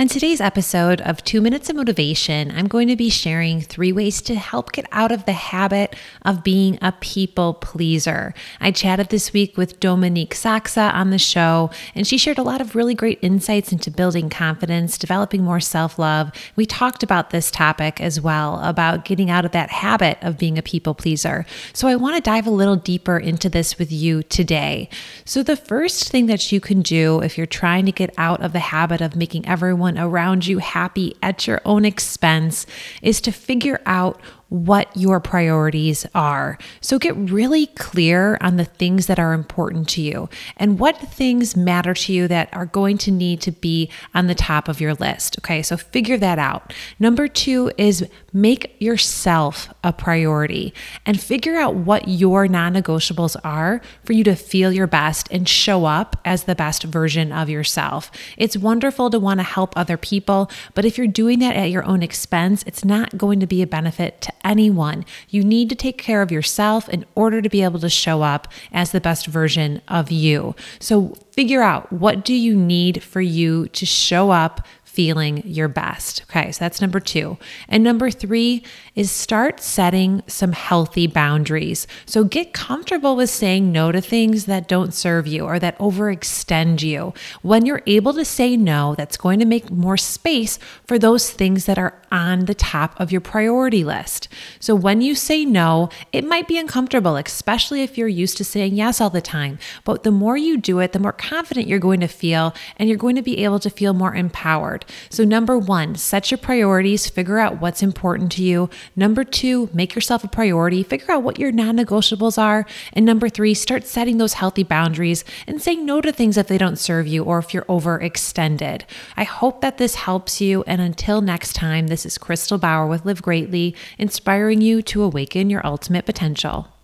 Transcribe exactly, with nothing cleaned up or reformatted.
On today's episode of Two Minutes of Motivation, I'm going to be sharing three ways to help get out of the habit of being a people pleaser. I chatted this week with Dominique Saxa on the show, and she shared a lot of really great insights into building confidence, developing more self-love. We talked about this topic as well, about getting out of that habit of being a people pleaser. So I want to dive a little deeper into this with you today. So the first thing that you can do if you're trying to get out of the habit of making everyone around you happy at your own expense is to figure out what your priorities are. So get really clear on the things that are important to you and what things matter to you that are going to need to be on the top of your list. Okay, so figure that out. Number two is make yourself a priority and figure out what your non-negotiables are for you to feel your best and show up as the best version of yourself. It's wonderful to want to help other people, but if you're doing that at your own expense, it's not going to be a benefit to anyone. You need to take care of yourself in order to be able to show up as the best version of you. So figure out, what do you need for you to show up feeling your best? Okay, so that's number two. And number three is start setting some healthy boundaries. So get comfortable with saying no to things that don't serve you or that overextend you. When you're able to say no, that's going to make more space for those things that are on the top of your priority list. So when you say no, it might be uncomfortable, especially if you're used to saying yes all the time. But the more you do it, the more confident you're going to feel, and you're going to be able to feel more empowered. So number one, set your priorities, figure out what's important to you. Number two, make yourself a priority, figure out what your non-negotiables are. And number three, start setting those healthy boundaries and saying no to things if they don't serve you or if you're overextended. I hope that this helps you. And until next time, this is Crystal Bauer with Live Greatly, inspiring you to awaken your ultimate potential.